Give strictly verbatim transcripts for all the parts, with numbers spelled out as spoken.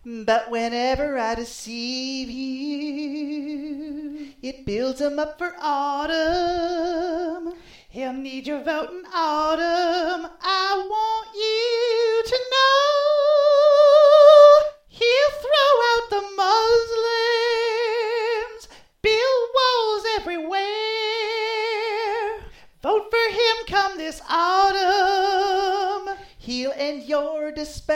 But whenever I deceive you, it builds 'em up for autumn. He'll need your vote in autumn. I want you to know he'll throw out the Muslims, build walls everywhere. Vote for him come this autumn. He'll end your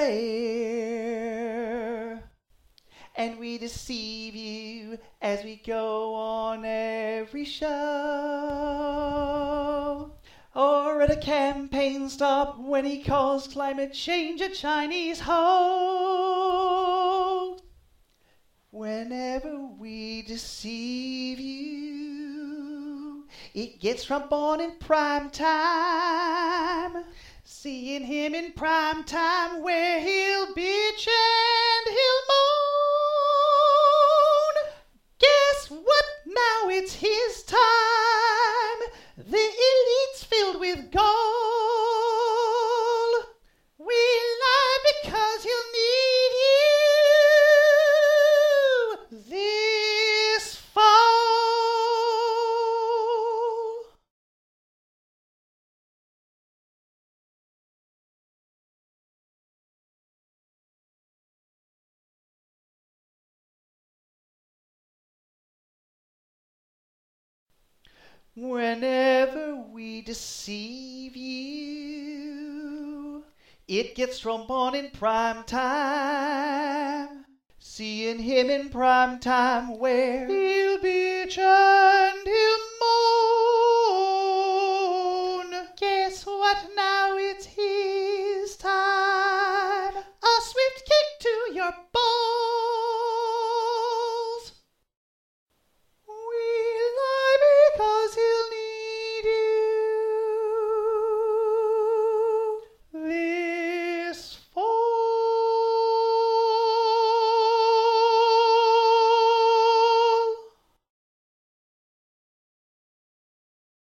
despair. And we deceive you as we go on every show. Or at a campaign stop when he calls climate change a Chinese hoax. Whenever we deceive you, it gets Trump on in prime time. Seeing him in prime time where he'll bitch and he'll moan. Guess what? Now it's his time. The elite's filled with gold. We lie because he'll need you this fall. Whenever we deceive you, it gets Trump on in prime time. Seeing him in prime time where he'll bitch and he'll moan. Guess what? Now it's his